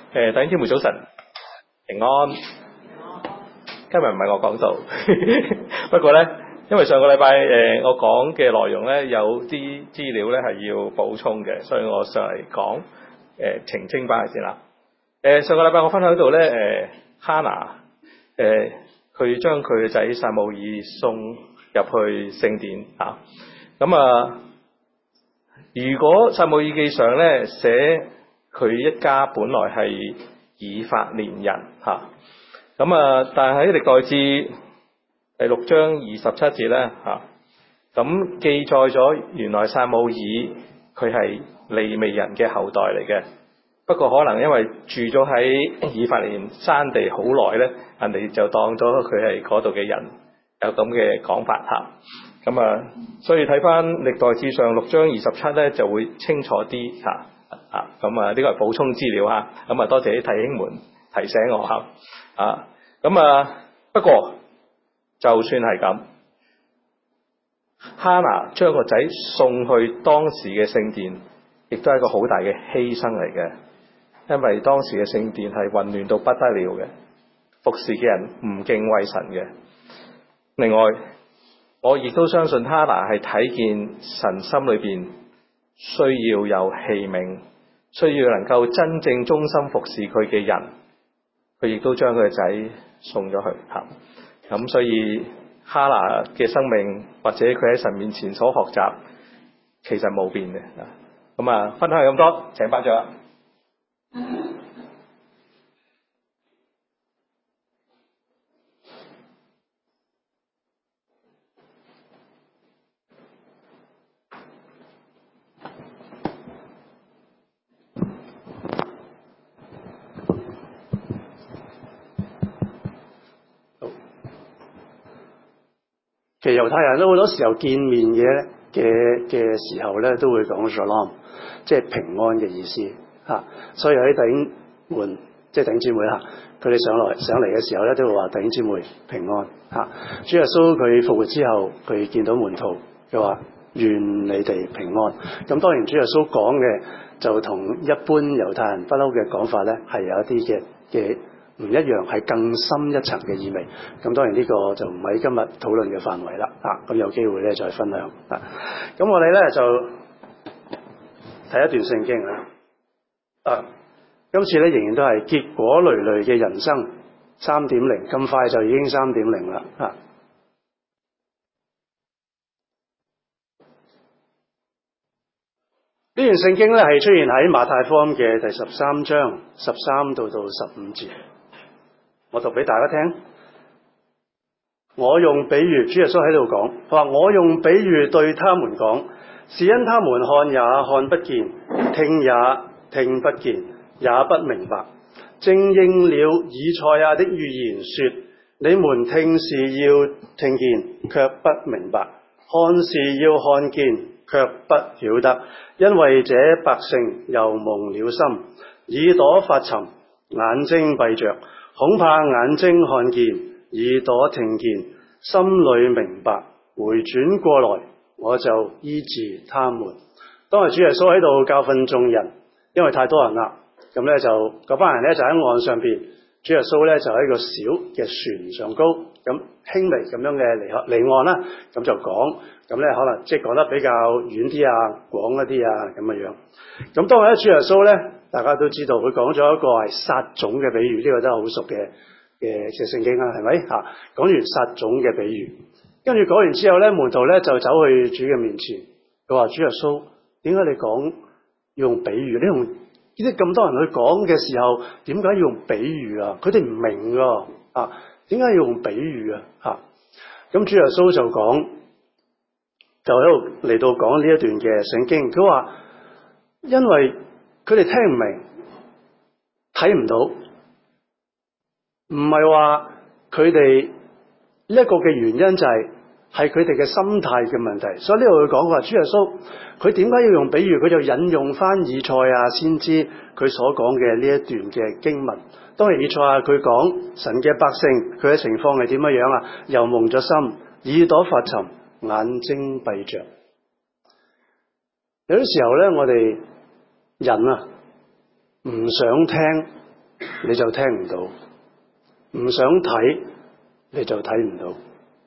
弟兄姊妹早晨，平安。今日唔係我講道，不過呢，因為上個禮拜我講嘅內容呢，有啲資料呢係要補充嘅，所以我上嚟講澄清翻先啦。上個禮拜我分享到呢，哈拿佢將佢嘅仔撒母耳送入去聖殿啊。咁啊，如果撒母耳記上呢寫佢一家本來係以法蓮人嚇，咁啊，但係喺歷代志第6章27節咧嚇，咁記載咗原來撒母耳佢係利未人嘅後代嚟嘅。不過可能因為住咗喺以法蓮山地好耐咧，人哋就當咗佢係嗰度嘅人，有咁嘅講法嚇。咁啊，所以睇翻歷代志上6章27咧就會清楚啲嚇。咁啊，呢個係補充資料嚇。咁啊，多謝啲弟兄們提醒我嚇。咁啊，不過就算係咁，哈拿將個仔送去當時嘅聖殿，亦都係一個好大嘅犧牲嚟嘅。因為當時嘅聖殿係混亂到不得了嘅，服侍嘅人唔敬畏神嘅。另外，我亦都相信哈拿係睇見神心裏邊需要有器皿，需要能夠真正忠心服侍佢嘅人，佢亦都將佢嘅仔送咗去嚇。咁所以哈拿嘅生命或者佢喺神面前所學習，其實冇變嘅。咁啊，分享咁多，請班長。 其實猶太人都好多時候見面嘅時候咧，都會講 Shalom， 即係平安嘅意思嚇。所以喺弟兄們，即係弟兄姊妹嚇，佢哋上嚟嘅時候咧，都會話弟兄姊妹平安嚇。主耶穌佢復活之後，佢見到門徒，佢話願你哋平安。咁當然主耶穌講嘅就同一般猶太人不嬲嘅講法咧，係有一啲嘅唔一樣，係更深一層嘅意味。咁當然呢個就唔喺今日討論嘅範圍啦。咁有機會咧再分享。咁我哋咧就睇一段聖經啦。今次咧仍然都係結果累累嘅人生 3.0， 咁快就已經 3.0 啦。呢段聖經咧係出現喺馬太福音嘅第13章13到15節。我讀俾大家聽。我用比喻，主耶穌喺度講，佢話我用比喻對他們講，是因他們看也看不見，聽也聽不見，也不明白。正應了以賽亞的預言說：你們聽是要聽見，卻不明白；看是要看見，卻不曉得。因為這百姓又蒙了心，耳朵發沉，眼睛閉着。恐怕眼睛看見，耳朵聽見，心裏明白，回轉過來，我就醫治他們。當日主耶穌喺度教訓眾人，因為太多人啦，咁咧就嗰班人咧就喺岸上邊，主耶穌咧就喺個小嘅船上高，咁輕微咁樣嘅離岸啦，咁就講，咁咧可能即係講得比較遠啲啊，廣一啲啊咁嘅樣。咁當日咧主耶穌咧，大家都知道佢講咗一個係撒種嘅比喻，呢個都係好熟嘅聖經啦，係咪嚇？講完撒種嘅比喻，跟住講完之後咧，門徒咧就走去主嘅面前，佢話：主耶穌，點解你講要用比喻？你用呢啲咁多人去講嘅時候，點解要用比喻啊？佢哋唔明㗎啊，點解要用比喻啊？嚇！咁主耶穌就講，就喺度嚟到講呢一段嘅聖經，佢話因為佢哋聽唔明，睇唔到，唔係話佢哋呢一個嘅原因就係佢哋嘅心態嘅問題。所以呢度佢講話，主耶穌佢點解要用比喻？佢就引用翻以賽亞先知佢所講嘅呢一段嘅經文。當然以賽亞佢講神嘅百姓佢嘅情況係點樣啊？又蒙咗心，耳朵發沉，眼睛閉着。有啲時候咧，我哋人啊唔想聽你就聽唔到，唔想睇你就睇唔到。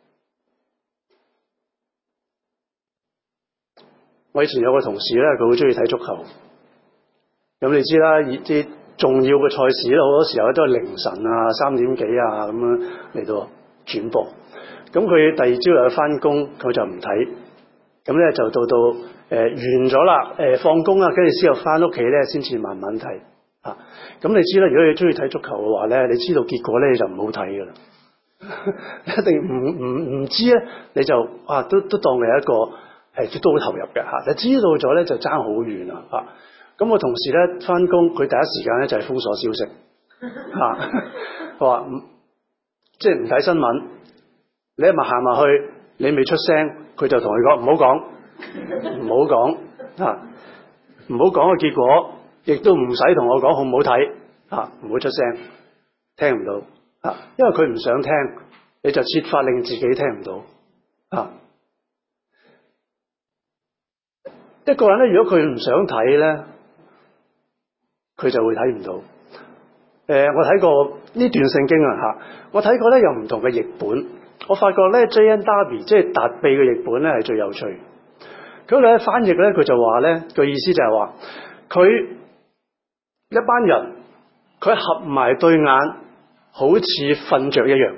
我以前有個同事咧，佢好中意睇足球。咁你知啦，啲重要嘅賽事咧，好多時候都係凌晨啊、3點幾啊咁樣嚟到轉播。咁佢第二朝又去翻工，佢就唔睇。咁咧就到完咗啦，放工啦，跟住之後翻屋企咧，先至慢慢睇。咁你知啦，如果你中意睇足球嘅話咧，你知道結果咧，你就唔好睇噶啦。一定唔知咧，你就都當你係一個都好投入嘅嚇。你知道咗咧，就爭好遠啦嚇。咁我同事咧翻工，佢第一時間咧就係封鎖消息嚇。佢話即係唔睇新聞，你一行埋去，你未出聲，佢就同你講唔好講，唔好講嚇，唔好講嘅結果，亦都唔使同我講好唔好睇嚇，唔好出聲，聽唔到。因為佢唔想聽，你就設法令自己聽唔到。一個人咧，如果佢唔想睇咧，佢就會睇唔到。我睇過呢段聖經啊，我睇過咧有唔同嘅譯本，我發覺咧 J.N. Darby 即係達庇嘅譯本咧係最有趣。佢咧翻譯咧，佢就話咧個意思就係話，佢一班人佢合埋對眼，好似瞓着一樣。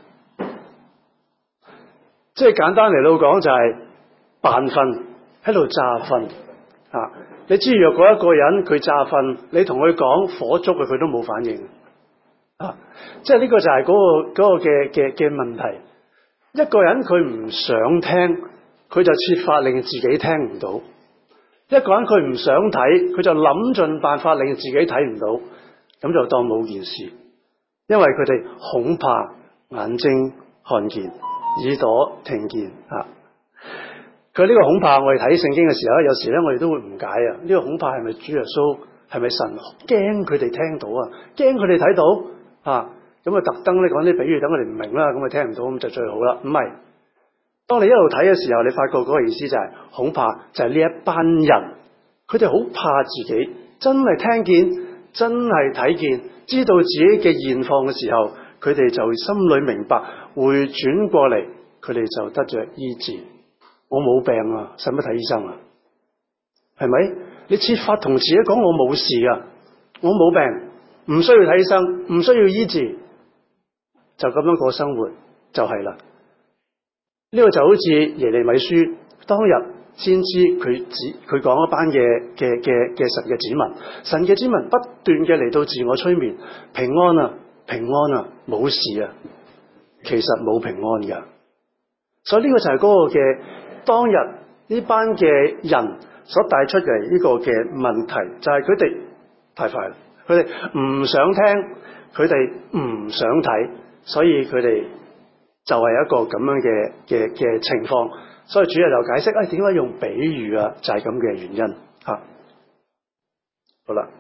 即係簡單嚟到講就係扮瞓，喺度詐瞓。你知若果一個人佢詐瞓，你同佢講火燭佢都冇反應。即係呢個就係嗰個嘅問題。一個人佢唔想聽，佢就設法令自己聽唔到；一個人佢唔想睇，佢就諗盡辦法令自己睇唔到，咁就當冇件事。因為佢哋恐怕眼睛看見，耳朵聽見。佢呢個恐怕，我哋睇聖經嘅時候咧，有時咧我哋都會誤解啊。呢個恐怕係咪主耶穌？係咪神驚佢哋聽到啊？驚佢哋睇到咁啊，特登咧講啲比喻，等佢哋唔明啦，咁啊聽唔到咁就最好啦。唔係，當你一路睇嘅時候，你發覺嗰個意思就係恐怕就係呢一班人，佢哋好怕自己真係聽見，真係睇見，知道自己嘅現況嘅時候，佢哋就心裏明白，回轉過嚟，佢哋就得着醫治。我冇病啊，使乜睇醫生啊？係咪？你設法同自己講我冇事啊，我冇病，唔需要睇醫生，唔需要醫治，就咁樣過生活就係啦。呢個就好似耶利米書當日先知佢講一班嘅神嘅子民，神嘅子民不斷嘅嚟到自我催眠，平安啊，平安啊，冇事啊，其實冇平安噶。所以呢個就係嗰個嘅當日呢班嘅人所帶出嚟呢個嘅問題，就係佢哋太快啦，佢哋唔想聽，佢哋唔想睇，所以佢哋就係一個咁樣嘅情況。所以主日就解釋點解用比喻啊，就係咁嘅原因。好啦，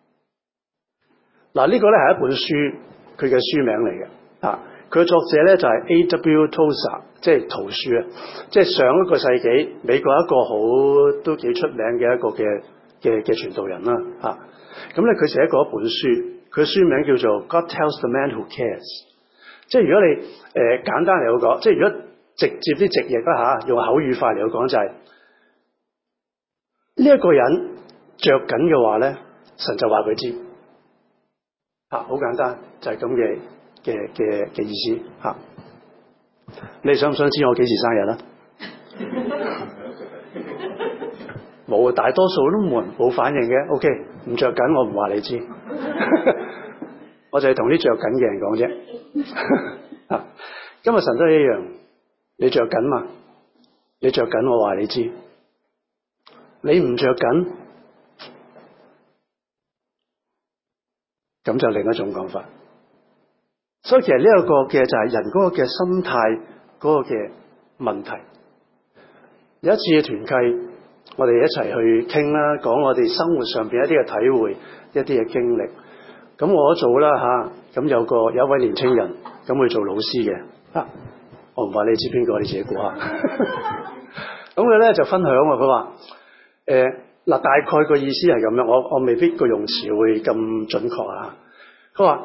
嗱呢個咧係一本書，佢嘅書名嚟嘅。佢嘅作者咧就係 A.W. Tozer， 即係圖書啊，即係上一個世紀美國一個都幾出名嘅一個嘅傳道人啦。咁咧佢寫過一本書，佢書名叫做 God Tells the Man Who Cares。即係如果你簡單嚟講，即係如果直接啲直譯啦用口語化嚟講就係呢一個人着緊嘅話咧，神就話佢知。好簡單，就係咁嘅意思。你想唔想知我幾時生日啦？冇，大多數都冇反應嘅。OK， 唔着緊我唔話你知，我就係同啲着緊嘅人講啫。今日神都係一樣，你着緊嘛？你着緊我話你知，你唔着緊，咁就另一種講法。所以其實呢一個嘅就係人嗰個嘅心態嗰個嘅問題。有一次嘅團契，我哋一齊去傾啦，講我哋生活上邊一啲嘅體會，一啲嘅經歷。咁我做啦咁有一位年青人，咁佢做老師嘅。我唔話你知邊個，你自己估下。咁佢咧就分享喎，佢話大概個意思係咁樣，我未必個用詞會咁準確。 佢話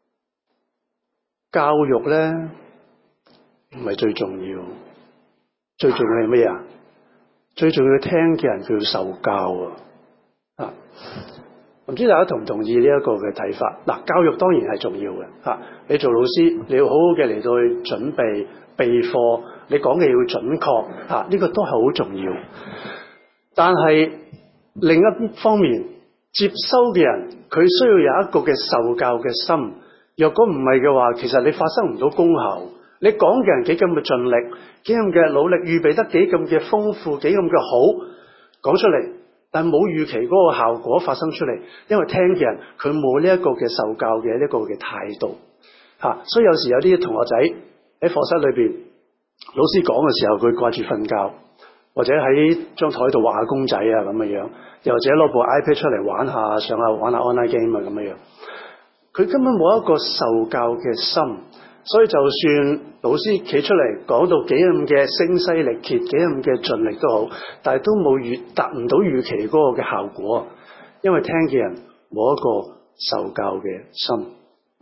教育咧唔係最重要，最重要係咩啊？最重要聽嘅人佢要受教啊！唔知大家同唔同意呢一個嘅睇法？嗱，教育當然係重要嘅嚇。你做老師，你要好好嘅嚟到去準備備課，你講嘅要準確嚇，呢個都係好重要。但係另一方面，接收嘅人佢需要有一個嘅受教嘅心。若果唔係嘅話，其實你發生唔到功效。你講嘅人幾咁嘅盡力，幾咁嘅努力，預備得幾咁嘅豐富，幾咁嘅好，講出嚟，但冇預期嗰個效果發生出嚟，因為聽嘅人佢冇呢一個嘅受教嘅呢個嘅態度嚇，所以有時有啲同學仔喺課室裏邊，老師講嘅時候佢掛住瞓覺，或者喺張台度畫下公仔啊咁嘅樣，又或者攞部 iPad 出嚟玩下，上下玩下 online game 啊咁嘅樣，佢根本冇一個受教嘅心。所以就算老師企出嚟講到幾咁嘅聲嘶力竭，幾咁嘅盡力都好，但係都冇達唔到預期嗰個嘅效果，因為聽嘅人冇一個受教嘅心。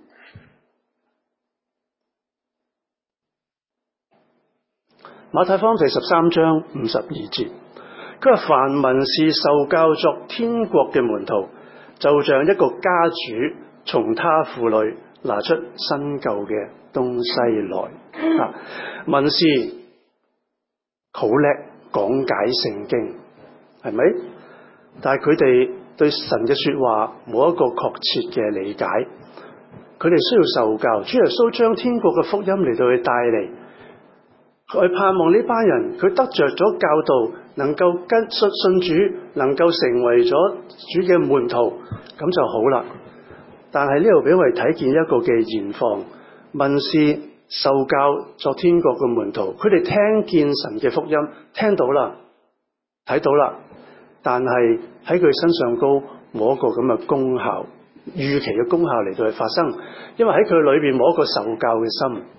馬太福音第13章52節，佢話凡文士受教作天國嘅門徒，就像一個家主從他庫裏拿出新舊嘅東西來啊！文士好叻講解聖經，係咪？但係佢哋對神嘅說話冇一個確切嘅理解，佢哋需要受教。主耶穌將天國嘅福音嚟到去帶嚟，佢盼望呢班人佢得着咗教導，能夠跟信主，能夠成為咗主嘅門徒，咁就好啦。但係呢度俾我哋睇見一個嘅現況，文士受教作天國嘅門徒，佢哋聽見神嘅福音，聽到啦，睇到啦，但係喺佢身上高冇一個咁嘅功效，預期嘅功效嚟到去發生，因為喺佢裏邊冇一個受教嘅心，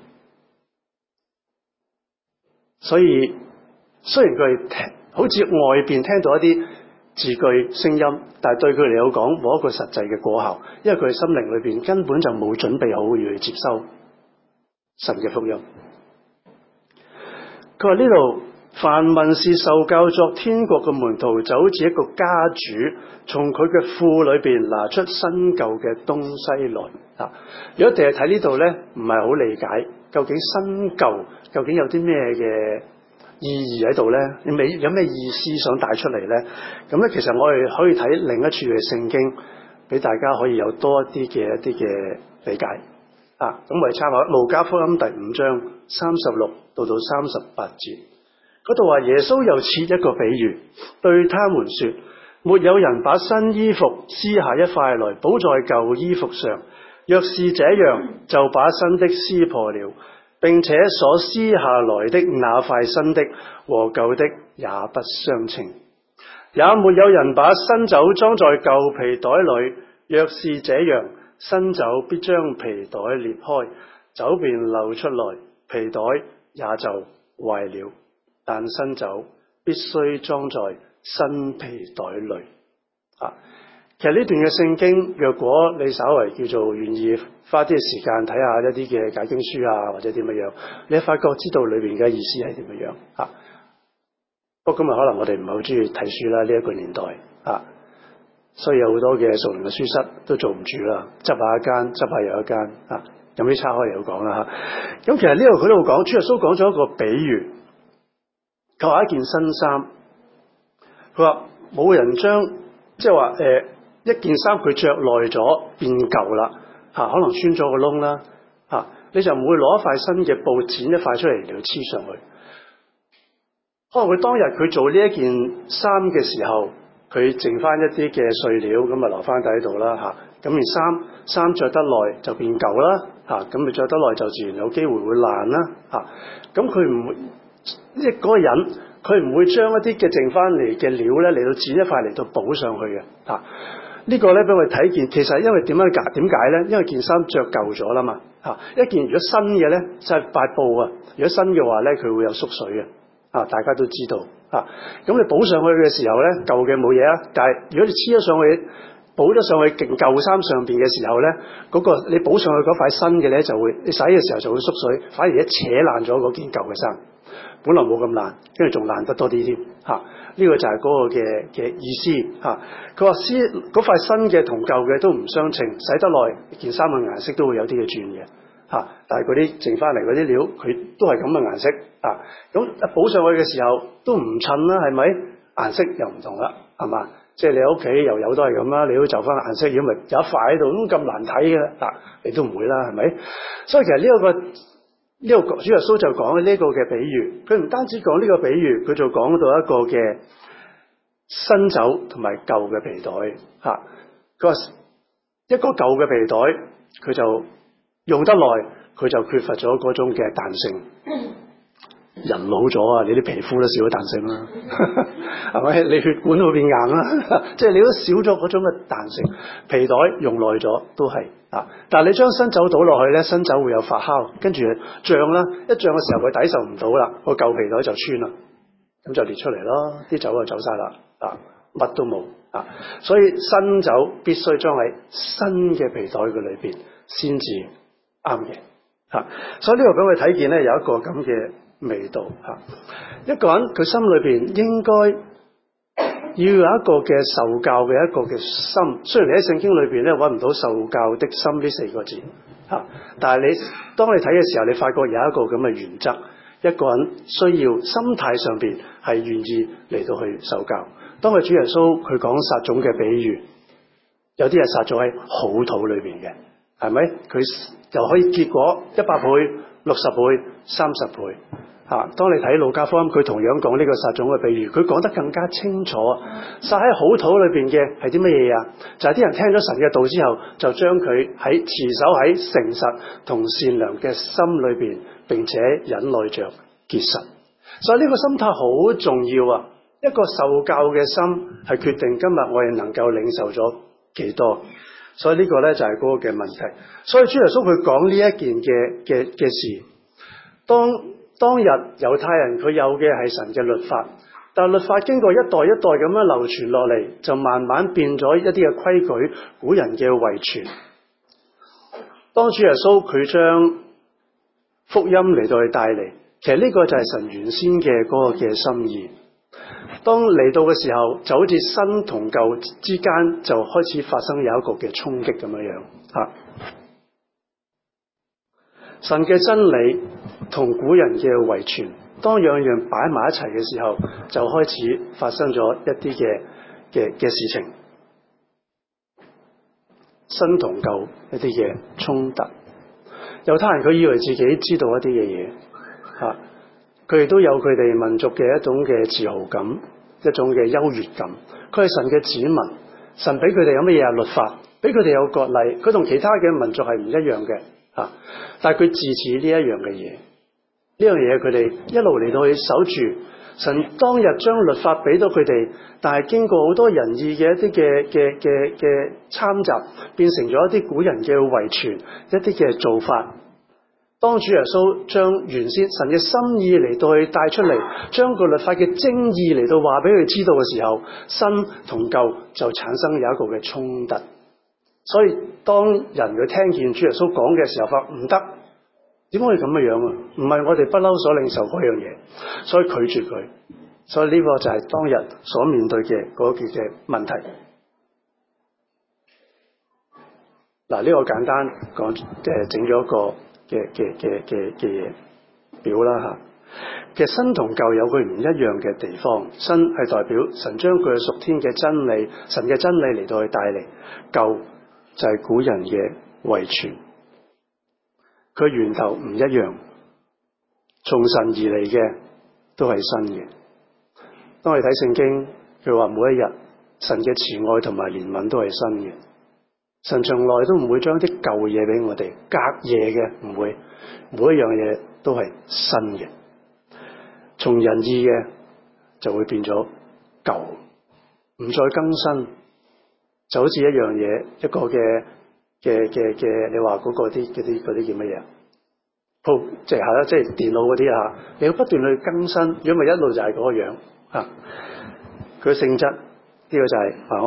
所以雖然佢哋好似外邊聽到一啲字句聲音，但係對佢嚟講冇一個實際嘅果效，因為佢嘅心靈裏邊根本就冇準備好要去接收神嘅福音。佢話呢度凡文士受教作天國嘅門徒，就好似一個家主從佢嘅庫裏邊拿出新舊嘅東西來啊！如果淨係睇呢度咧，唔係好理解究竟新舊究竟有啲咩嘅意義喺度咧？有咩意思想帶出嚟咧？咁咧，其實我哋可以睇另一處嘅聖經，俾大家可以有多一啲嘅理解啊！咁我哋參考路加福音第5章36到38節，嗰度話耶穌又設一個比喻，對他們說：沒有人把新衣服撕下一塊來補在舊衣服上，若是這樣，就把新的撕破了。並且所撕下來的那塊新的和舊的也不相稱，也沒有人把新酒裝在舊皮袋裏，若是這樣，新酒必將皮袋裂開，酒便流出來，皮袋也就壞了。但新酒必須裝在新皮袋裏啊！其實呢段嘅聖經，若果你稍為叫做願意花啲時間睇下一啲嘅解經書啊，或者點樣，你發覺知道裏邊嘅意思係點樣啊？不過今日可能我哋唔係好中意睇書啦，呢一個年代啊，所以有好多嘅屬靈嘅書室都做唔住啦，執下一間，執下又一間啊，有啲叉開嚟講啦嚇。咁其實呢度佢都講，主耶穌講咗一個比喻，佢話一件新衫，佢話冇人將即係話一件衫佢着耐咗變舊啦嚇，可能穿咗個窿啦嚇，你就唔會攞一塊新嘅布剪一塊出嚟嚟黐上去。可能佢當日佢做呢一件衫嘅時候，佢剩翻一啲嘅碎料咁啊留翻喺度啦嚇，咁件衫着得耐就變舊啦嚇，咁你着得耐就自然有機會會爛啦嚇，咁佢唔會即係嗰個人佢唔會將一啲嘅剩翻嚟嘅料咧嚟到剪一塊嚟到補上去嘅嚇。呢個咧俾我哋睇見，其實因為點解咧？因為件衫着舊咗啦嘛嚇，一件如果新嘅咧就係塊布啊，如果新嘅話咧佢會有縮水嘅啊，大家都知道啊。咁你補上去嘅時候咧，舊嘅冇嘢啊，但係如果你黐咗上去補咗上去勁舊衫上邊嘅時候咧，嗰個你補上去嗰塊新嘅咧就會，你洗嘅時候就會縮水，反而一扯爛咗嗰件舊嘅衫，本來冇咁爛，跟住仲爛得多啲添嚇。呢個就係嗰個嘅意思嚇。佢話嗰塊新嘅同舊嘅都唔相稱，洗得耐件衫嘅顏色都會有啲嘅轉嘅嚇。但係嗰啲剩翻嚟嗰啲料，佢都係咁嘅顏色啊。咁補上去嘅時候都唔襯啦，係咪？顏色又唔同啦，係嘛？即係你喺屋企又有都係咁啦，你都就翻顏色，如果咪有一塊喺度咁難睇嘅嗱，你都唔會啦，係咪？所以其實呢個主耶穌就講呢個嘅比喻，佢唔單止講呢個比喻，佢就講到一個嘅新酒同埋舊嘅皮袋嚇。佢話一個舊嘅皮袋，佢就用得耐，佢就缺乏咗嗰種嘅彈性。人老咗啊，你啲皮膚都少咗彈性啦，係咪？你血管會變硬啦，即係你都少咗嗰種嘅彈性。皮袋用耐咗都係啊，但係你將新酒倒落去咧，新酒會有發酵，跟住脹啦，一脹嘅時候佢抵受唔到啦，個舊皮袋就穿啦，咁就裂出嚟咯，啲酒就走晒啦，啊，乜都冇啊，所以新酒必須裝喺新嘅皮袋嘅裏邊先至啱嘅嚇。所以呢個俾我哋睇見咧，有一個咁嘅味道嚇。一個人佢心裏邊應該要有一個嘅受教嘅一個嘅心，雖然你喺聖經裏邊咧揾唔到受教的心呢4個字嚇，但係當你睇嘅時候，你發覺有一個咁嘅原則，一個人需要心態上邊係願意嚟到去受教。當佢主耶穌佢講撒種嘅比喻，有啲係撒咗喺好土裏邊嘅，係咪？佢就可以結果100倍、60倍、30倍。當你睇路加福音，佢同樣講呢個撒種嘅比喻，佢講得更加清楚。撒喺好土裏邊嘅係啲乜嘢啊？就係啲人聽咗神嘅道之後，就將佢持守喺誠實同善良嘅心裏邊，並且忍耐着結實。所以呢個心態好重要啊！一個受教嘅心係決定今日我哋能夠領受咗幾多。所以呢個咧就係嗰個嘅問題。所以主耶穌佢講呢一件嘅事，當日猶太人佢有嘅係神嘅律法，但係律法經過一代一代咁樣流傳落嚟，就慢慢變咗一啲嘅規矩，古人嘅遺傳。當主耶穌佢將福音嚟到去帶嚟，其實呢個就係神原先嘅嗰個嘅心意。當嚟到嘅時候，就好似新同舊之間就開始發生有一個嘅衝擊咁樣嚇。神嘅真理同古人嘅遺傳，當樣樣擺埋一齊嘅時候，就開始發生咗一啲嘅事情，新同舊一啲嘅衝突。猶太人佢以為自己知道一啲嘅嘢嚇，佢哋都有佢哋民族嘅一種嘅自豪感，一種嘅優越感。佢係神嘅子民，神俾佢哋有乜嘢啊？律法，俾佢哋有割禮，佢同其他嘅民族係唔一樣嘅。但係佢自恃呢一樣嘅嘢，呢樣嘢佢哋一路嚟到去守住。神當日將律法俾到佢哋，但係經過好多人意嘅一啲嘅參雜，變成咗一啲古人嘅遺傳，一啲嘅做法。當主耶穌將原先神嘅心意嚟到去帶出嚟，將個律法嘅精義嚟到話俾佢知道嘅時候，新同舊就產生有一個嘅衝突。所以當人佢聽見主耶穌講嘅時候，話唔得，點可以咁嘅樣啊？唔係我哋不嬲所領受嗰樣嘢，所以拒絕佢。所以呢個就係當日所面對嘅嗰件嘅問題。嗱，呢個簡單講，整咗一個嘅嘢表啦嚇。其實新同舊有佢唔一樣嘅地方，新係代表神將佢嘅屬天嘅真理，神嘅真理嚟到去帶嚟，舊就係古人嘅遺傳，佢源頭唔一樣，從神而嚟嘅都係新嘅。當我哋睇聖經，佢話每一日神嘅慈愛同埋憐憫都係新嘅，神從來都唔會將啲舊嘢俾我哋，隔夜嘅唔會，每一樣嘢都係新嘅。從仁義嘅就會變咗舊，唔再更新。就好似一樣嘢，一個嘅，你話嗰個啲叫乜嘢？即係電腦嗰啲啊，你要不斷去更新，如果咪一路就係嗰個樣啊。佢嘅性質呢個就係我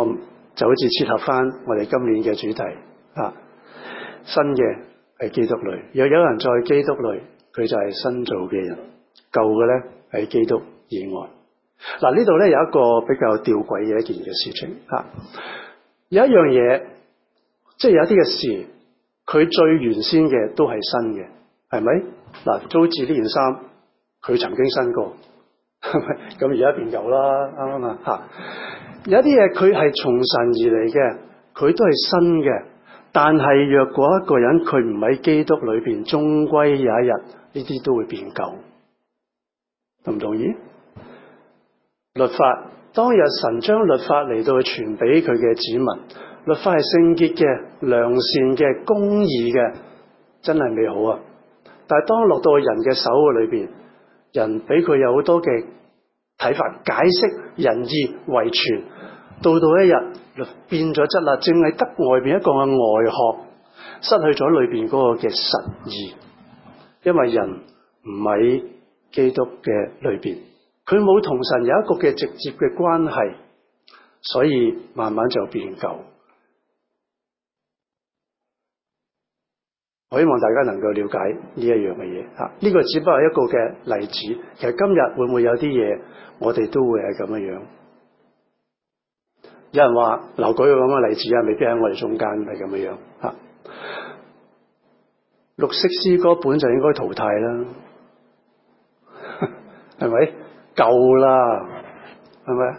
就好似切合翻我哋今年嘅主題啊，新嘅係基督裏，若有人在基督裏，佢就係新造嘅人，舊嘅咧喺基督以外。嗱，呢度咧有一個比較吊詭嘅一件嘅事情啊，有一樣嘢，即係有一啲嘅事，佢最原先嘅都係新嘅，係咪？嗱，租置呢件衫，佢曾經新過，係咪？咁而家變舊啦，啱唔啱啊？嚇！有一啲嘢佢係從神而嚟嘅，佢都係新嘅。但係若果一個人佢唔喺基督裏邊，終歸有一日呢啲都會變舊，同唔同意？律法當日神將律法嚟到去傳俾佢嘅子民，律法係聖潔嘅、良善嘅、公義嘅，真係美好啊！但係當落到人嘅手嘅裏邊，人俾佢有好多嘅睇法、解釋、仁義、遺傳，到一日變咗質啦，淨係得外邊一個嘅外殼，失去咗裏邊嗰個嘅實義，因為人唔喺基督嘅裏邊，佢冇同神有一個嘅直接嘅關係，所以慢慢就變舊。我希望大家能夠了解呢一樣嘅嘢嚇，呢個只不過係一個嘅例子。其實今日會唔會有啲嘢，我哋都會係咁樣樣。有人話劉舉個咁嘅例子啊，未必喺我哋中間係咁樣樣嚇。綠色詩歌本就應該淘汰啦，係咪？夠啦，係咪？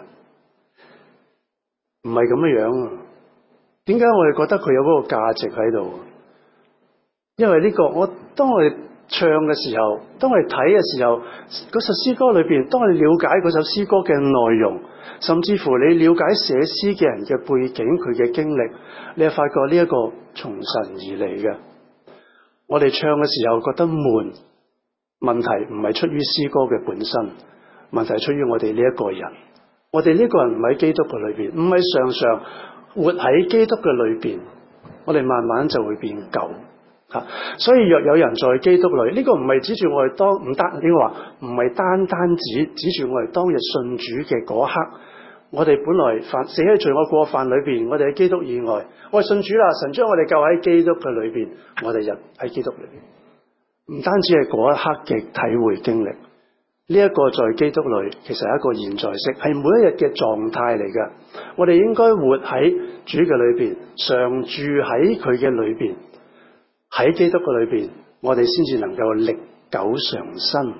唔係咁樣樣啊？點解我哋覺得佢有嗰個價值喺度？因為呢個當我哋唱嘅時候，當我哋睇嘅時候，嗰首詩歌裏邊，當我哋了解嗰首詩歌嘅內容，甚至乎你了解寫詩嘅人嘅背景，佢嘅經歷，你就發覺呢一個從神而嚟嘅。我哋唱嘅時候覺得悶，問題唔係出於詩歌嘅本身，問題係出於我哋呢一個人。我哋呢個人唔喺基督嘅裏邊，唔係常常活喺基督嘅裏邊，我哋慢慢就會變舊。所以若有人在基督裏，呢個唔係指住我哋當唔單，點話唔係單指住我哋當日信主嘅嗰刻，我哋本來死喺罪惡過犯裏邊，我哋喺基督以外，我哋信主啦，神將我哋救喺基督嘅裏邊，我哋人喺基督裏邊，唔單止係嗰一刻嘅體會經歷，呢一個在基督裏其實係一個現在式，係每一日嘅狀態嚟㗎。我哋應該活喺主嘅裏邊，常住喺佢嘅裏邊。喺基督嘅裏邊，我哋先至能夠歷久常新。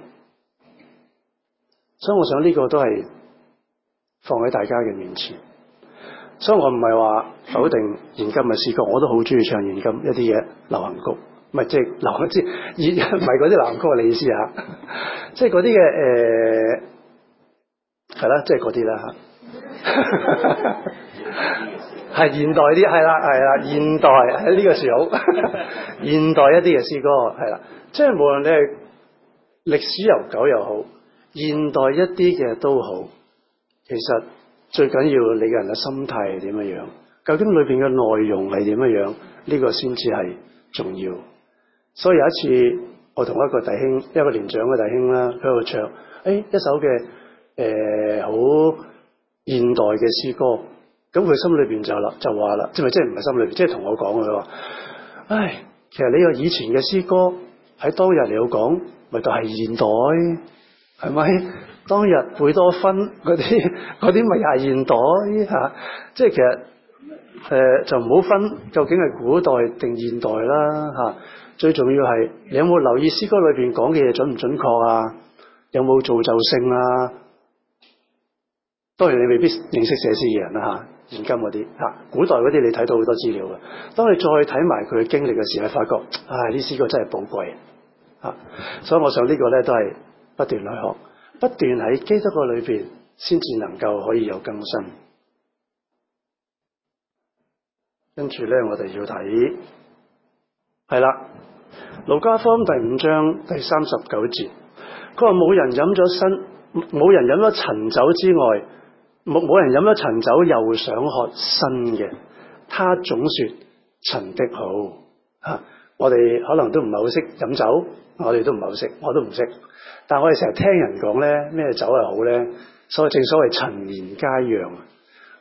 所以我想呢個都係放喺大家嘅面前。所以我唔係話否定現今嘅詩歌，我都好中意唱現今一啲嘢流行曲，唔係即係流行即係唔係嗰啲流行曲嘅意思嚇，即係嗰啲嘅係啦，即係嗰啲啦嚇。係現代啲，係啦，現代喺呢個時候，現代一啲嘅詩歌係啦，即係無論你係歷史悠久又好，現代一啲嘅都好，其實最緊要你嘅人嘅心態係點樣樣，究竟裏邊嘅內容係點樣樣，呢個先至係重要。所以有一次我同一個弟兄，一個年長嘅弟兄啦，喺度唱，一首嘅好現代嘅詩歌。咁佢心裏邊就話啦，即係唔係心裏邊，即係同我講佢話，其實你個以前嘅詩歌喺當日嚟講，咪就係現代，係咪？當日貝多芬嗰啲咪又係現代嚇，即係其實就唔好分究竟係古代定現代啦嚇。最重要係你有冇留意詩歌裏邊講嘅嘢準唔準確啊？有冇造就性啊？當然你未必認識寫詩嘅人啦嚇。現今嗰啲古代嗰啲你睇到好多資料嘅。當你再睇埋佢嘅經歷嘅時候，發覺呢詩歌真係寶貴所以我想呢個咧都係不斷去學，不斷喺基督嘅裏邊，先至能夠可以有更新。跟住咧，我哋要睇係啦，路加福音第5章第39節，佢話冇人飲咗陳酒之外。冇人飲咗陳酒又想喝新嘅，他總說陳的好我哋可能都唔係好識飲酒，我哋都唔係好識，我都唔識。但係我哋成日聽人講咧，咩酒係好咧？正所謂陳年佳釀。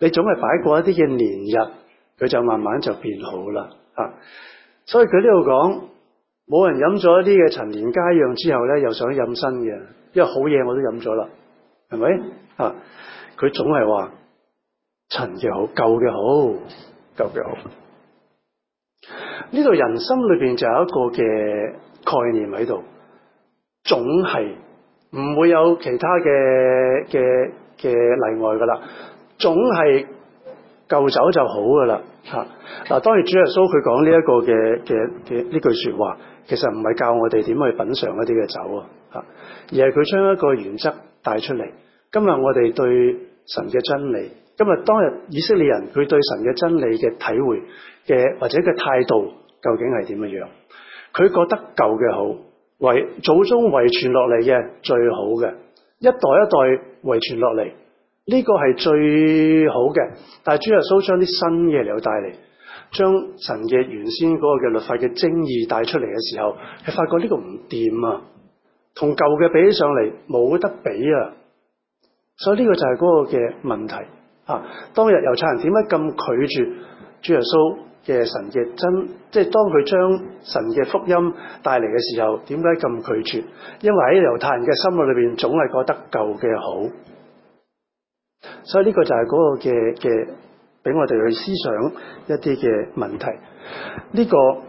你總係擺過一啲嘅年日，佢就慢慢就變好啦。所以佢呢度講，冇人飲咗一啲嘅陳年佳釀之後咧，又想飲新嘅，因為好嘢我都飲咗啦，係咪？佢總係話陳嘅好，舊嘅好，舊嘅好。呢度人心裏邊就有一個嘅概念喺度，總係唔會有其他嘅例外噶啦，總係舊酒就好噶啦。嗱，當然主耶穌佢講呢一個嘅呢句說話，其實唔係教我哋點去品嘗一啲嘅酒啊，而係佢將一個原則帶出嚟。今日我哋對神嘅真理，今日當日以色列人佢對神嘅真理嘅體會嘅或者嘅態度究竟係點樣？佢覺得舊嘅好，祖宗遺傳落嚟嘅最好嘅，一代一代遺傳落嚟，呢個係最好嘅。但係主耶穌將啲新嘅嚟帶嚟，將神嘅原先嗰個嘅律法嘅精義帶出嚟嘅時候，係發覺呢個唔掂啊，同舊嘅比起上嚟冇得比啊。所以呢個就係嗰個嘅問題。當日猶太人點解咁拒絕主耶穌嘅神嘅真，即係當佢將神嘅福音帶嚟嘅時候，點解咁拒絕？因為喺猶太人嘅心裏邊總係覺得舊嘅好。所以呢個就係嗰個嘅俾我哋去思想一啲嘅問題。呢個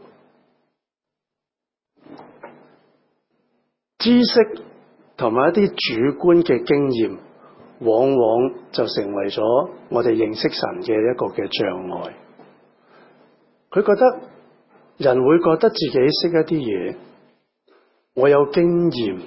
知識同埋一啲主觀嘅經驗，往往就成為咗我哋認識神嘅一個嘅障礙。佢覺得人會覺得自己識一啲嘢，我有經驗，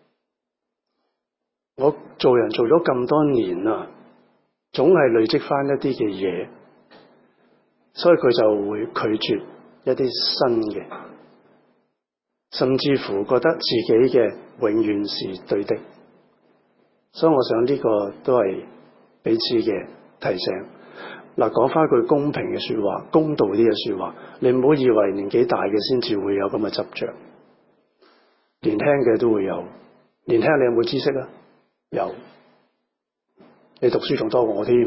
我做人做咗咁多年啦，總係累積翻一啲嘅嘢，所以佢就會拒絕一啲新嘅，甚至乎覺得自己嘅永遠是對的。所以我想呢個都係彼此嘅提醒。嗱，講翻句公平嘅說話，公道啲嘅說話，你唔好以為年紀大嘅先至會有咁嘅執着，年輕嘅都會有。年輕你有冇知識啊？有，你讀書仲多過我添。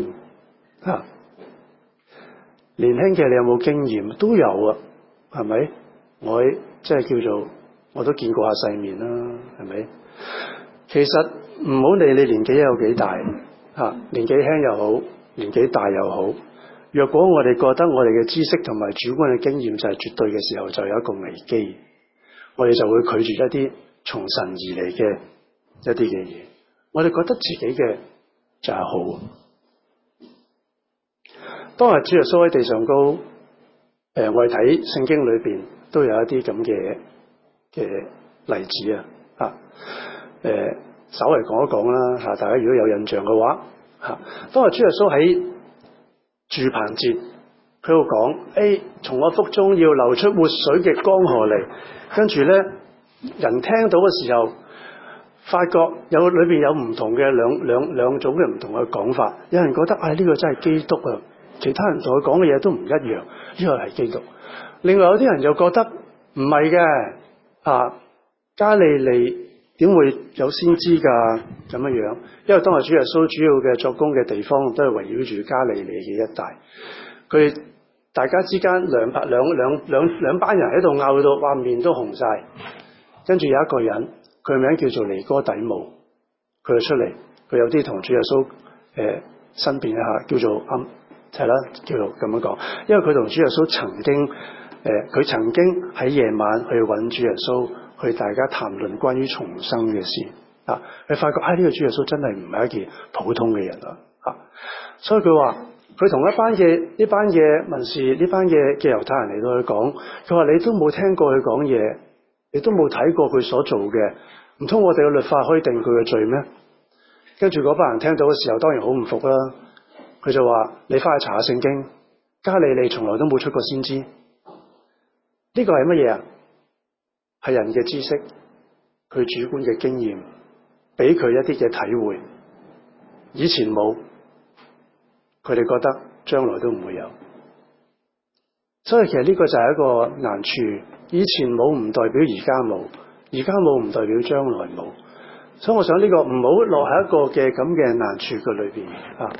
年輕嘅你有冇經驗？都有啊，係咪？我即係叫做我都見過下世面啦，係咪？其實唔好理你年紀有幾大，年紀輕又好，年紀大又好。若果我哋覺得我哋嘅知識同埋主觀嘅經驗就係絕對嘅時候，就有一個危機，我哋就會拒絕一啲從神而嚟嘅一啲嘅嘢。我哋覺得自己嘅就係好。當日主耶穌喺地上高，我哋睇聖經裏邊都有一啲咁嘅例子啊。稍微講一講啦，大家如果有印象嘅話，當日主耶穌喺住棚節，佢度講，從我腹中要流出活水嘅江河嚟。跟住咧，人聽到嘅時候，發覺裏邊有唔同嘅兩種嘅唔同嘅講法。有人覺得，呢個真係基督啊！其他人同佢講嘅嘢都唔一樣，呢個係基督。另外有啲人又覺得唔係嘅，加利利點會有先知㗎咁樣？因為當日主耶穌主要嘅作工嘅地方都係圍繞住加利利嘅一帶。佢大家之間兩班人喺度拗到，哇面都紅晒。跟住有一個人，佢名叫做尼哥底母，佢就出嚟，佢有啲同主耶穌申辯一下，叫做係啦，叫做咁樣講。因為佢同主耶穌曾經佢曾經喺夜晚去揾主耶穌，去大家談論關於重生嘅事。佢發覺呢個主耶穌真係唔係一件普通嘅人啦。所以佢話佢同呢班嘅文士，呢班嘅猶太人嚟到去講，佢話你都冇聽過佢講嘢，你都冇睇過佢所做嘅，唔通我哋嘅律法可以定佢嘅罪咩？跟住嗰班人聽到嘅時候，當然好唔服啦。佢就話：你翻去查下聖經，加利利從來都冇出過先知。呢個係乜嘢啊？係人嘅知識，佢主觀嘅經驗，俾佢一啲嘅體會。以前冇，佢哋覺得將來都唔會有。所以其實呢個就係一個難處。以前冇唔代表而家冇，而家冇唔代表將來冇。所以我想呢個唔好落喺一個嘅咁嘅難處嘅裏邊。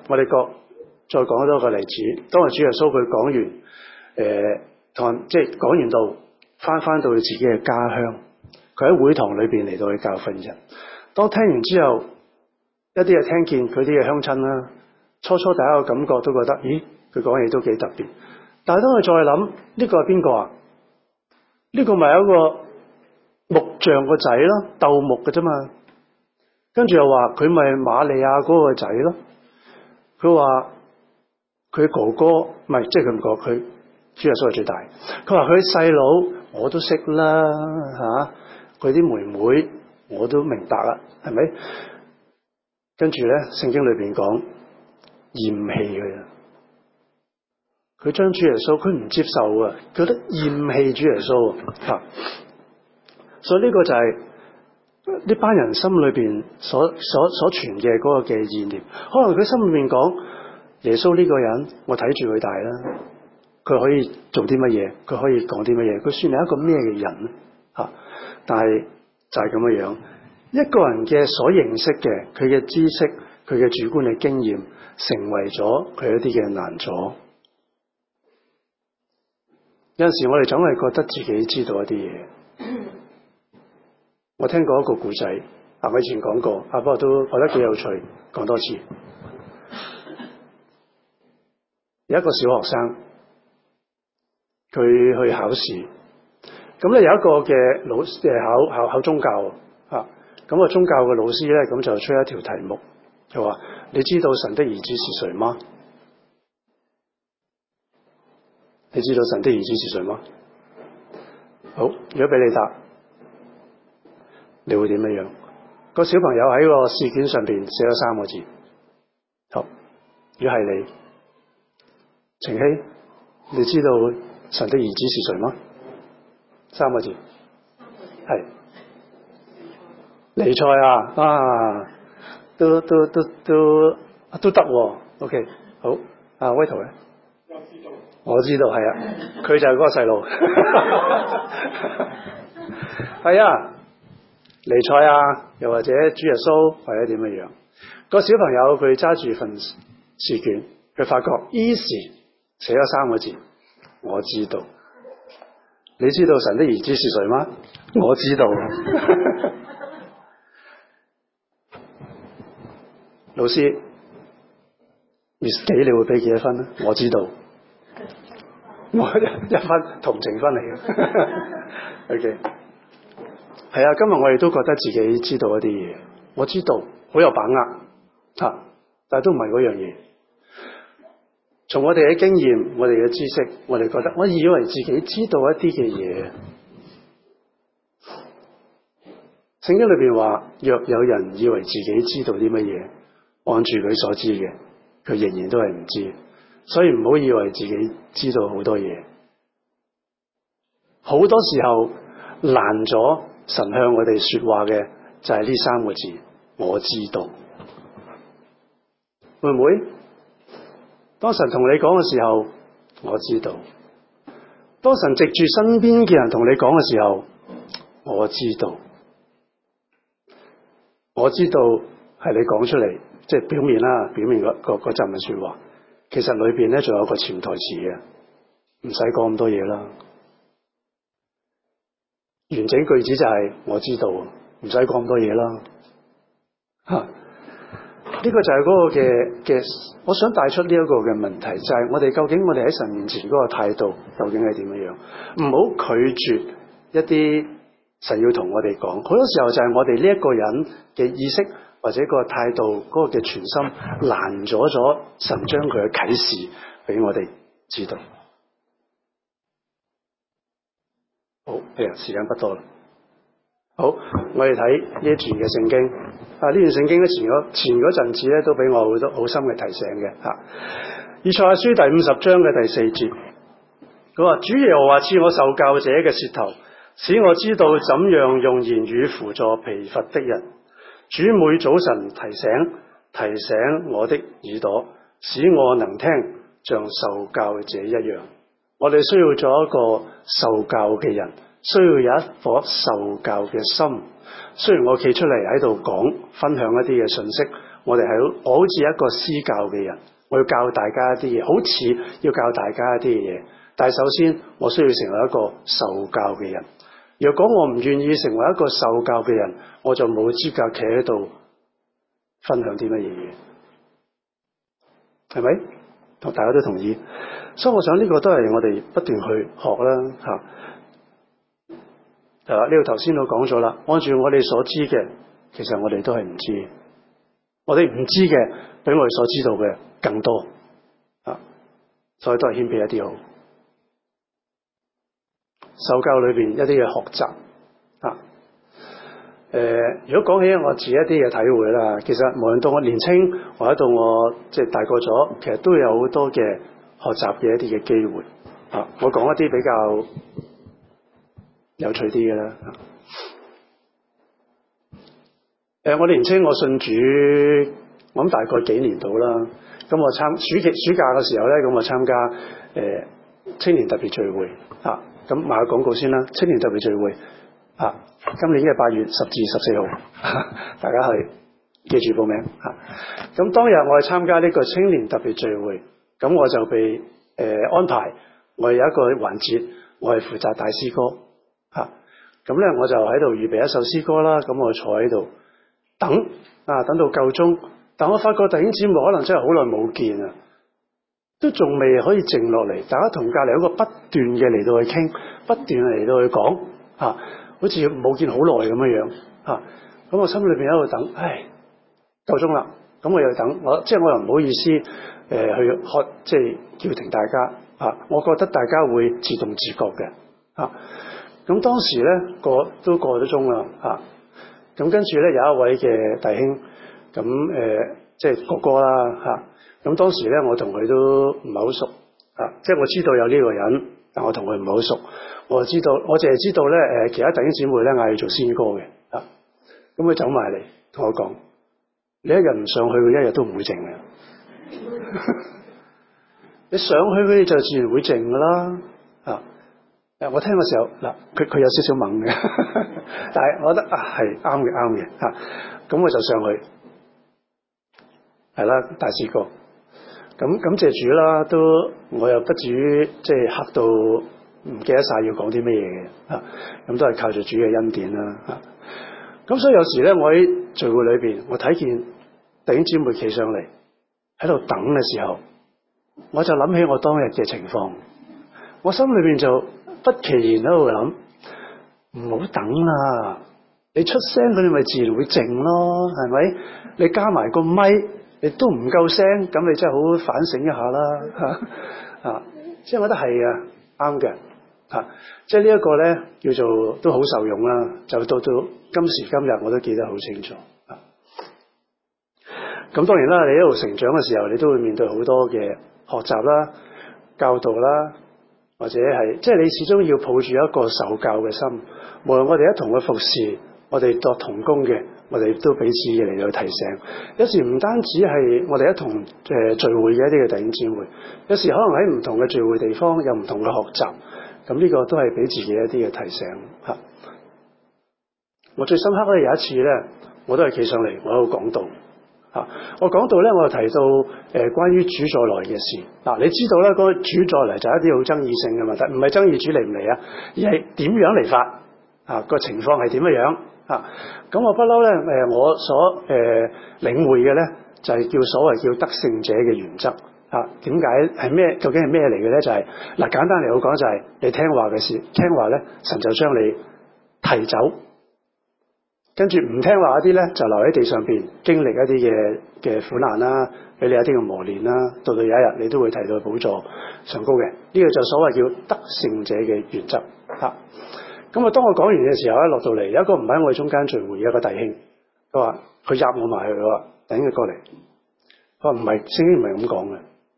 我哋再講多個例子。當日主耶穌佢講完即係講完道，翻到佢自己嘅家鄉，佢喺會堂裏邊嚟到去教訓人。當聽完之後，一啲係聽見佢啲嘅鄉親啦，初第一個感覺都覺得，咦，佢講嘢都幾特別。但係當佢再諗，呢個係邊個啊？呢個咪有一個木匠個仔咯，鬥木嘅啫嘛。跟住又話佢咪瑪利亞嗰個仔咯。佢話佢哥哥唔係，即係佢唔講，佢主耶穌係最大。佢話佢細佬我都識啦嚇，佢啲妹妹我都明白啦，係咪？跟住咧，聖經裏邊講厭棄佢啊，佢將主耶穌佢唔接受啊，覺得厭棄主耶穌啊，所以呢個就係呢班人心裏邊所存嘅嗰個嘅意念。可能佢心裏面講耶穌呢個人，我睇住佢大啦，佢可以做啲乜嘢，佢可以講啲乜嘢，佢算係一個咩嘅人咧？但係就係咁嘅樣。一個人嘅所認識嘅，佢嘅知識，佢嘅主觀嘅經驗，成為咗佢一啲嘅難阻。有陣時我哋總係覺得自己知道一啲嘢。我聽過一個故仔，我以前講過，不過都覺得幾有趣，講多次。有一個小學生，佢去考試，咁咧有一個嘅老師考宗教啊。咁個宗教嘅老師咧，咁就出一條題目，就話你知道神的兒子是誰嗎？你知道神的兒子是誰嗎？好，如果俾你答，你會點樣？個小朋友喺個試卷上邊寫咗3個字。好，如果係你，程希，你知道神的兒子是誰嗎？3個字，係。尼賽啊，都得喎。OK， 好，威圖咧，我知道係啊，佢就係嗰個細路，係啊，尼賽啊，又或者主耶穌或者點樣？個小朋友佢揸住份試卷，佢發覺 easy 寫咗3個字，我知道。你知道神的兒子是誰嗎？我知道。老師 Miss 幾你會俾幾多分咧？我知道，我一分同情分嚟嘅。OK， 係啊，今日我哋都覺得自己知道一啲嘢，我知道好有把握但係都唔係嗰樣嘢。從我哋嘅經驗、我哋嘅知識，我哋覺得我以為自己知道一啲嘅嘢。聖經裏邊話，若有人以為自己知道啲乜嘢，按住佢所知嘅，佢仍然都係唔知，所以唔好以為自己知道好多嘢。好多時候攔咗神向我哋說話嘅就係呢3個字，我知道。會唔會？當神同你講嘅時候，我知道；當神藉住身邊嘅人同你講嘅時候，我知道。我知道係你講出嚟。即係表面啦，表面嗰陣嘅說話，其實裏邊咧仲有個潛台詞嘅，唔使講咁多嘢啦。完整句子就係我知道，唔使講咁多嘢啦。呢個就係嗰個嘅，我想帶出呢一個嘅問題，就係我哋究竟我哋喺神面前嗰個態度究竟係點樣？唔好拒絕一啲神要同我哋講，好多時候就係我哋呢一個人嘅意識。或者個態度嗰個嘅全心攔咗神將佢嘅啟示俾我哋知道。好，時間不多啦。好，我哋睇呢一段嘅聖經。呢段聖經咧前嗰陣子咧都俾我好多好深嘅提醒嘅。以賽亞書第50章嘅第4節，佢話：主耶和華賜我受教者嘅舌頭，使我知道怎樣用言語輔助疲乏的人。主每早晨提醒我的耳朵，使我能聽，像受教者一樣。我哋需要做一個受教嘅人，需要有一顆受教嘅心。雖然我企出嚟喺度講分享一啲嘅信息， 我好似一個施教嘅人，我要教大家一啲嘢，好似要教大家一啲嘢。但係首先我需要成為一個受教嘅人。若果我唔願意成為一個受教嘅人，我就冇資格企喺度分享啲乜嘢嘢，係咪？大家都同意。所以我想呢個都係我哋不斷去學啦嚇。呢度頭先都講咗啦，按住我哋所知嘅，其實我哋都係唔知。我哋唔知嘅，比我哋所知道嘅更多啊，所以都係謙卑一啲好。受教裏邊一啲嘅學習啊，如果講起我自己一啲嘅體會啦，其實無論到我年青或者到我即係大個咗，其實都有好多嘅學習嘅一啲嘅機會啊。我講一啲比較有趣啲嘅啦。我年青我信主，我諗大概幾年到啦。咁我暑假嘅時候咧，咁我參加青年特別聚會啊。咁賣個廣告先啦，青年特別聚會啊，今年嘅8月10至14號，大家去記住報名啊。咁當日我去參加呢個青年特別聚會，咁我就被安排，我有一個環節，我係負責帶詩歌啊。咁咧我就喺度預備一首詩歌啦，咁我坐喺度等到夠鐘，但我發覺弟兄姊妹可能真係好耐冇見啊，都仲未可以靜落嚟，大家同隔離一個不斷嘅嚟到去傾，不斷嚟到去講好似冇見好耐咁樣咁我心裏邊喺度等，夠鐘啦，咁我又等，我又唔好意思去即係叫停大家我覺得大家會自動自覺嘅咁當時咧都過咗鐘啦咁跟住咧有一位嘅弟兄咁即係哥哥啦咁當時咧我同佢都唔係好熟即係我知道有呢個人，但我同佢唔係好熟。我淨係知道咧其他弟兄姊妹咧嗌佢做仙哥嘅咁佢走埋嚟同我講：你一日唔上去，佢一日都唔會靜嘅。你上去佢就自然會靜噶啦我聽嘅時候佢有少少猛嘅，但係我覺得係啱嘅咁我就上去係啦，大詩歌。咁感謝主啦，我又不至於即係嚇到唔記得晒要講啲咩嘢嘅咁都係靠住主嘅恩典啦咁所以有時咧，我喺聚會裏邊，我睇見弟兄姊妹企上嚟喺度等嘅時候，我就諗起我當日嘅情況，我心裏邊就不其然喺度諗，唔好等啦，你出聲佢哋咪自然會靜咯，係咪？你加埋個咪，你都唔夠聲，咁你真係好反省一下啦即係我覺得係啱嘅即係呢一個咧叫做都好受用啦，就到今時今日我都記得好清楚咁當然啦，你一路成長嘅時候，你都會面對好多嘅學習啦、教導啦，或者係即係你始終要抱住一個受教嘅心。無論我哋一同去服侍，我哋作同工嘅，我哋都彼此嘅嚟到提醒。有時唔單止係我哋一同聚會嘅一啲嘅弟兄姊妹，有時可能喺唔同嘅聚會地方有唔同嘅學習，咁呢個都係俾自己一啲嘅提醒我最深刻咧有一次咧，我都係企上嚟，我喺度講道我講到咧，我就提到關於主再來嘅事你知道咧，嗰個主再來就係一啲好爭議性嘅問題，唔係爭議主嚟唔嚟而係點樣嚟法個情況係點樣咁我不嬲咧我所領會嘅咧就係叫所謂叫得勝者嘅原則點解係咩？究竟係咩嚟嘅咧？就係簡單嚟講就係你聽話嘅事，聽話咧神就將你提走。跟住唔聽話嗰啲咧，就留喺地上邊經歷一啲嘅苦難啦，俾你一啲嘅磨練啦，到有一日你都會提到寶座上高嘅。呢個就所謂叫得勝者嘅原則咁當我講完嘅時候咧，落到嚟有一個唔喺我哋中間聚會嘅一個弟兄，佢話佢入我埋去，佢話弟兄佢過嚟，佢話唔係聖經唔係咁講嘅。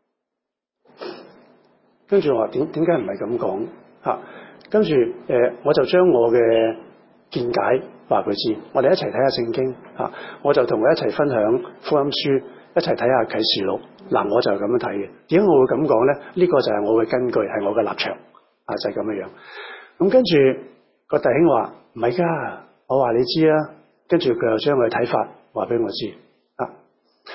跟住我話點解唔係咁講跟住我就將我嘅見解話佢知，我哋一齊睇下聖經我就同佢一齊分享福音書，一齊睇下啟示錄我就係咁樣睇嘅。點解我會咁講咧？呢個就係我嘅根據，係我嘅立場就係咁樣。咁跟住個弟兄話唔係噶，我話你知啦。跟住佢又將佢嘅睇法話俾我知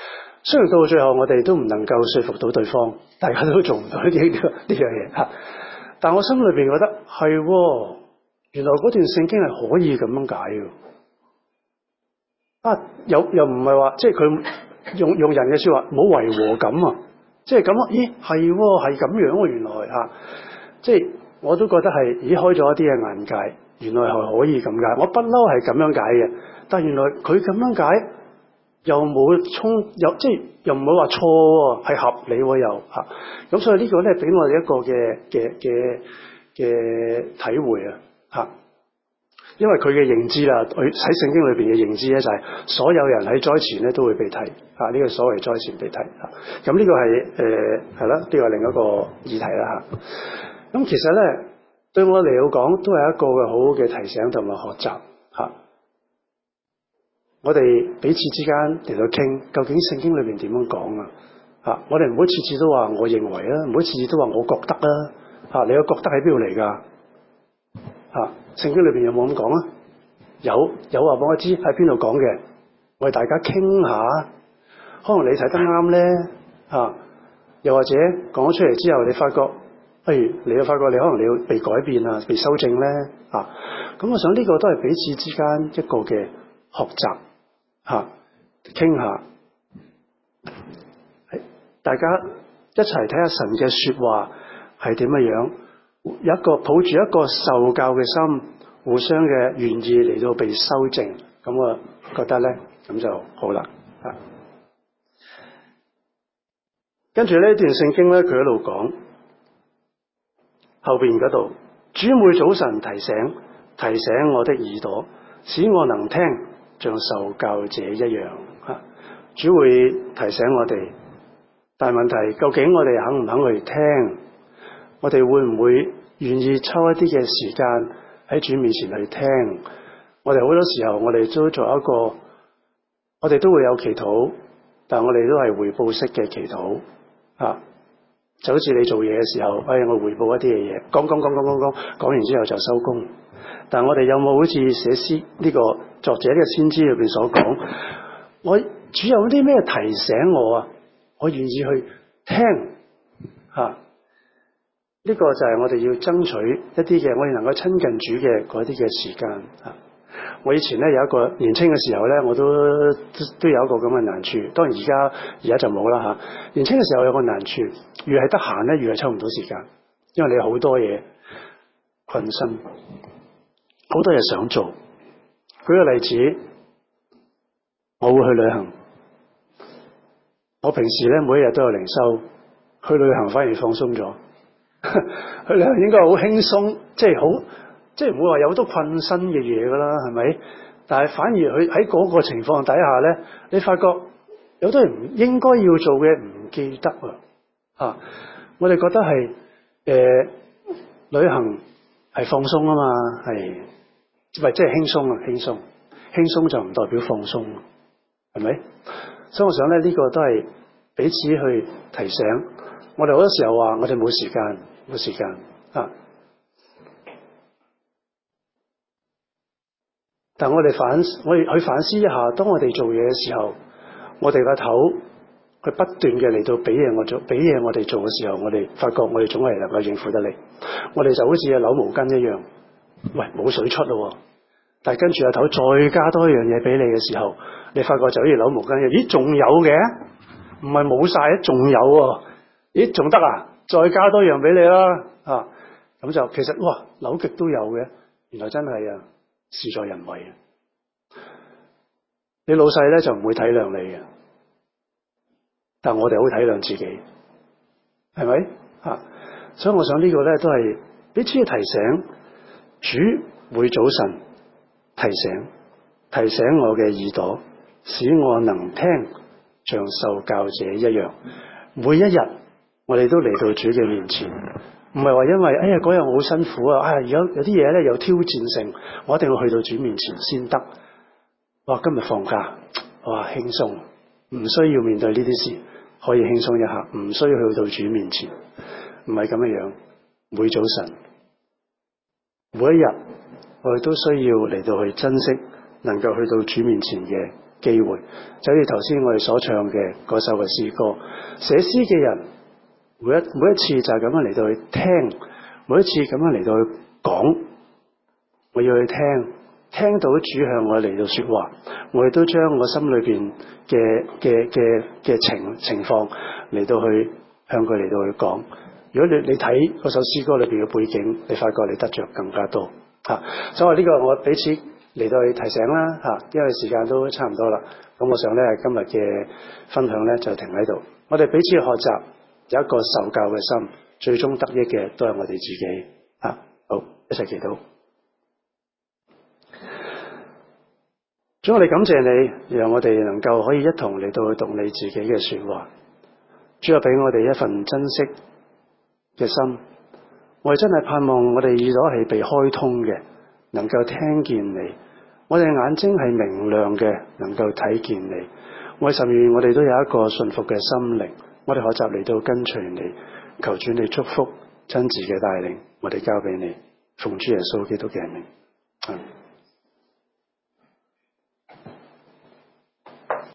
雖然到最後我哋都唔能夠說服到對方，大家都做唔到呢樣嘢嚇，但我心裏邊覺得係，原來嗰段聖經係可以咁樣解嘅。又唔係話即係佢用人嘅說話冇違和感啊，即係咁啊？咦係咁樣喎，原來嚇，即係我都覺得係開咗一啲嘅眼界，原來係可以咁解。我不嬲係咁樣解嘅，但原來佢咁樣解又冇即係又唔會話錯喎，係合理喎又嚇。咁所以呢個咧俾我哋一個嘅體會啊嚇。因為佢嘅認知啦，佢喺聖經裏邊嘅認知咧就係所有人喺災前咧都會被提啊，呢個所謂災前被提啊。咁呢個係啦，呢個係另一個議題啦嚇。咁其實咧對我嚟講都係一個嘅好好嘅提醒同埋學習嚇。我哋彼此之間嚟到傾，究竟聖經裏邊點樣講啊？嚇，我哋唔好次次都話我認為啊，唔好次次都話我覺得啊。嚇，你嘅覺得喺邊度嚟㗎？嚇，聖經裏邊有冇咁講啊？有話俾我知喺邊度講嘅，我哋大家傾下，可能你睇得啱咧嚇，又或者講咗出嚟之後，你發覺，你又發覺你可能你要被改變啊，被修正咧嚇。咁我想呢個都係彼此之間一個嘅學習嚇，傾下，大家一齊睇下神嘅説話係點樣。有一個抱住一個受教嘅心，互相嘅願意嚟到被修正，咁我覺得咧咁就好啦。跟住呢段聖經咧，佢一路講後邊嗰度，主每早晨提醒我的耳朵，使我能聽，像受教者一樣。主會提醒我哋，但係問題究竟我哋肯唔肯去聽？我哋會唔會願意抽一啲嘅時間喺主面前去聽？我哋好多時候我哋都做一個，我哋都會有祈禱，但我哋都係回報式嘅祈禱啊，就好似你做嘢嘅時候，我回報一啲嘅嘢，講完之後就收工。但我哋有冇好似寫詩呢個作者呢個先知裏邊所講，我主有啲咩提醒我啊？我願意去聽啊。呢個就係我哋要爭取一啲嘅，我哋能夠親近主嘅嗰啲嘅時間啊！我以前咧有一個年青嘅時候咧，我都有一個咁嘅難處。當然而家就冇啦嚇。年青嘅時候有個難處，越係得閒咧，越係抽唔到時間，因為你好多嘢困身，好多嘢想做。舉個例子，我會去旅行。我平時咧每一日都有靈修，去旅行反而放鬆咗。去旅行應該好輕鬆，即係唔會話有好多困身嘅嘢噶啦，係咪？但係反而佢喺嗰個情況底下咧，你發覺有啲人唔應該要做嘅唔記得啊！我哋覺得係旅行係放鬆啊嘛，係咪即係輕鬆啊？輕鬆就唔代表放鬆，係咪？所以我想咧呢個都係彼此去提醒。我哋好多時候話我哋冇時間啊！但我哋去反思一下，當我哋做嘢嘅時候，我哋個頭佢不斷嘅嚟到俾嘢我哋做嘅時候，我哋發覺我哋總係能夠應付得嚟。我哋就好似扭毛巾一樣，喂，冇水出咯，但係跟住個頭再加多一樣嘢俾你嘅時候，你發覺就好似扭毛巾一樣，咦，仲有嘅？唔係冇晒，仲有喎。咦，仲得啊？再加多樣俾你啦，咁就其實哇，扭極都有嘅，原來真係啊，事在人為。你老細咧就唔會體諒你嘅，但我哋好體諒自己，係咪？所以我想呢個咧都係彼此嘅提醒，主每早晨提醒我嘅耳朵，使我能聽，像受教者一樣。每一日我哋都嚟到主嘅面前，唔係話因為嗰日我好辛苦啊，而家有啲嘢咧有挑戰性，我一定要去到主面前先得。哇，今日放假，哇，輕鬆，唔需要面對呢啲事，可以輕鬆一下，唔需要去到主面前，唔係咁樣。每早晨，每一日，我哋都需要嚟到去珍惜能夠去到主面前嘅機會，就好似頭先我哋所唱嘅嗰首嘅詩歌。寫詩嘅人每一次就係咁樣嚟到去聽，每一次咁樣嚟到去講，我要去聽到主向我嚟到說話，我亦都將我心裏邊嘅情況嚟到去向佢嚟到去講。如果你睇嗰首詩歌裏邊嘅背景，你發覺你得着更加多吓。所以呢個我彼此嚟到去提醒啦吓，因為時間都差唔多啦。咁我想咧今日嘅分享咧就停喺度。我哋彼此學習，有一個受教嘅心，最終得益嘅都係我哋自己啊。好，一齊祈禱。主，我哋感謝你，讓我哋能夠可以一同嚟到去讀你自己嘅說話。主啊，俾我哋一份珍惜嘅心，我哋真係盼望我哋耳朵係被開通嘅，能夠聽見你；我哋眼睛係明亮嘅，能夠睇見你。我哋甚願我哋都有一個信服嘅心靈，我哋學習嚟到跟隨你，求主你祝福親自嘅帶領，我哋交俾你，奉主耶穌基督嘅名。